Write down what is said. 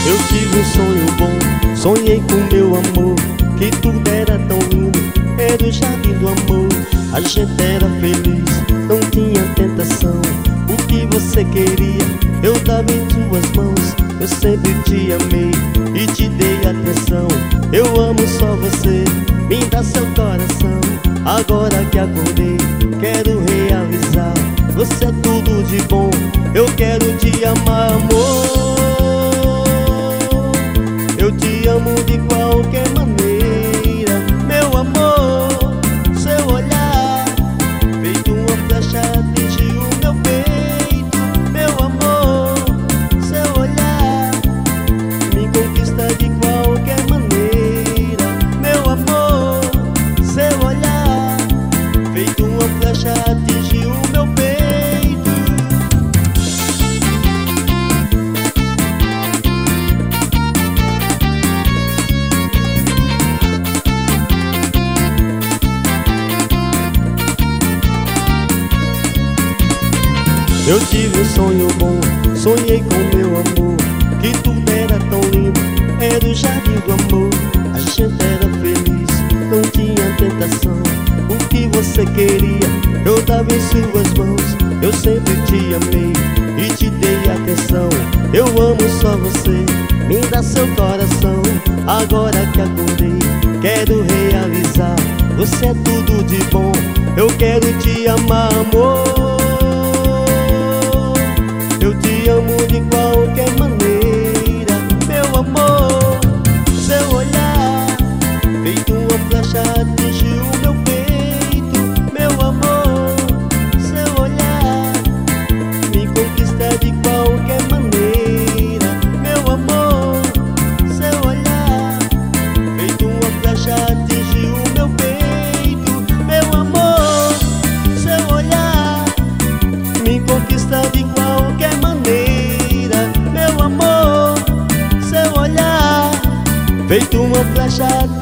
Eu tive um sonho bom, sonhei com meu amor, que tudo era tão lindo, era o jardim do amor. A gente era feliz, não tinha tentação. O que você queria, eu dava em tuas mãos. Eu sempre te amei e te dei atenção. Eu amo só você, me dá seu coração. Agora que acordei, quero realizar. Você é tudo de bom, eu quero te amar, amor. Eu te amo de qualquer maneira, meu amor. Seu olhar, feito uma flecha, atingiu o meu peito, meu amor. Seu olhar me conquista de qualquer maneira, meu amor. Seu olhar, feito uma flecha, atingiu o meu peito. Eu tive um sonho bom, sonhei com meu amor, que tudo era tão lindo, era o jardim do amor. A gente era feliz, não tinha tentação. O que você queria, eu dava em suas mãos. Eu sempre te amei e te dei atenção. Eu amo só você, me dá seu coração. Agora que acordei, quero realizar. Você é tudo de bom, eu quero te amar, amor. Eu te amo de qualquer maneira, meu amor. Seu olhar, feito uma flecha, atingiu o meu peito, meu amor. Seu olhar me conquista de qualquer maneira, meu amor. Seu olhar, feito uma flecha, atingiu o meu peito, meu amor. Seu olhar me conquista de qualquer maneira, meu amor. Seu olhar, feito uma flecha,